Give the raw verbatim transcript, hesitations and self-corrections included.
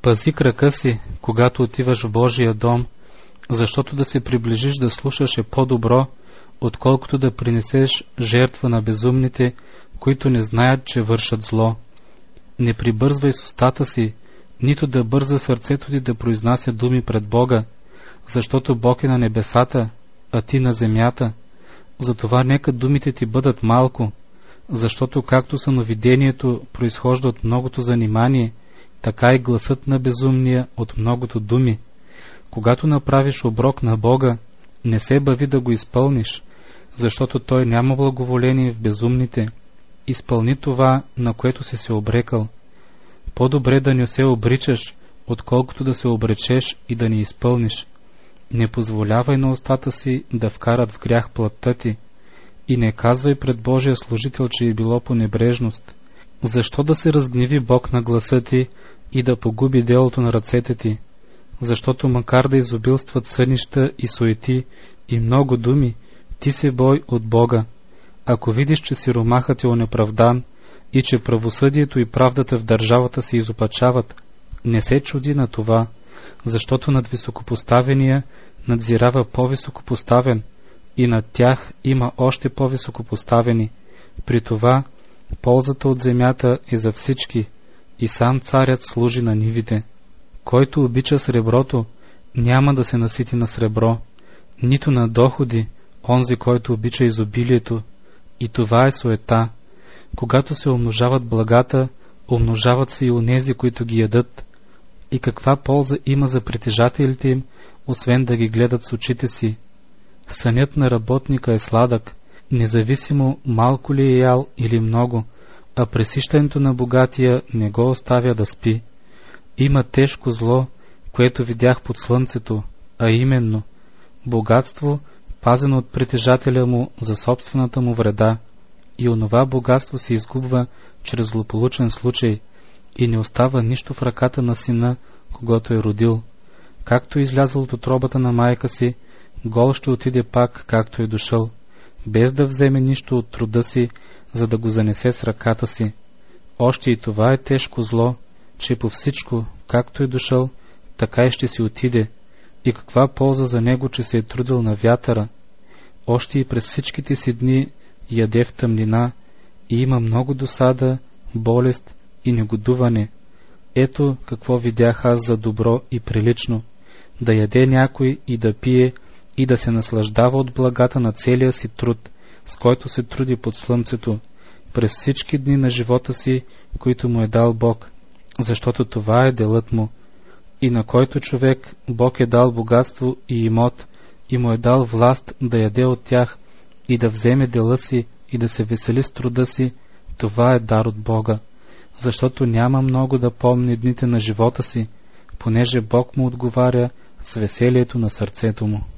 Пази крака си, когато отиваш в Божия дом, защото да се приближиш да слушаш е по-добро, отколкото да принесеш жертва на безумните, които не знаят, че вършат зло. Не прибързвай с устата си, нито да бърза сърцето ти да произнася думи пред Бога, защото Бог е на небесата, а ти на земята. Затова нека думите ти бъдат малко, защото както съновидението произхожда от многото занимание, така и гласът на безумния от многото думи. Когато направиш оброк на Бога, не се бави да го изпълниш, защото Той няма благоволение в безумните. Изпълни това, на което си се обрекал. По-добре да не се обричаш, отколкото да се обречеш и да не изпълниш. Не позволявай на устата си да вкарат в грях плътта ти и не казвай пред Божия служител, че е било по небрежност. Защо да се разгневи Бог на гласа ти и да погуби делото на ръцете ти? Защото макар да изобилстват сънища и суети и много думи, ти се бой от Бога. Ако видиш, че сиромахът е онеправдан и че правосъдието и правдата в държавата се изопачават, не се чуди на това, защото над високопоставения надзирава по-високопоставен и над тях има още по-високопоставени. При това ползата от земята е за всички и сам царят служи на нивите. Който обича среброто, няма да се насити на сребро, нито на доходи, онзи, който обича изобилието. И това е суета. Когато се умножават благата, умножават се и онези, които ги ядат. И каква полза има за притежателите им, освен да ги гледат с очите си? Сънят на работника е сладък, независимо малко ли е ял или много, а пресищането на богатия не го оставя да спи. Има тежко зло, което видях под слънцето, а именно богатство, пазено от притежателя му за собствената му вреда, и онова богатство се изгубва чрез злополучен случай и не остава нищо в ръката на сина, когато е родил. Както е излязъл от утробата на майка си, гол ще отиде пак, както е дошъл, без да вземе нищо от труда си, за да го занесе с ръката си. Още и това е тежко зло, че по всичко, както е дошъл, така и ще си отиде. И каква полза за него, че се е трудил на вятъра? Още и през всичките си дни яде в тъмнина и има много досада, болест и негодуване. Ето какво видях аз за добро и прилично: да яде някой и да пие и да се наслаждава от благата на целия си труд, с който се труди под слънцето, през всички дни на живота си, които му е дал Бог, защото това е делът му. И на който човек Бог е дал богатство и имот, и му е дал власт да яде от тях и да вземе дела си и да се весели с труда си, това е дар от Бога, защото няма много да помни дните на живота си, понеже Бог му отговаря с веселието на сърцето му.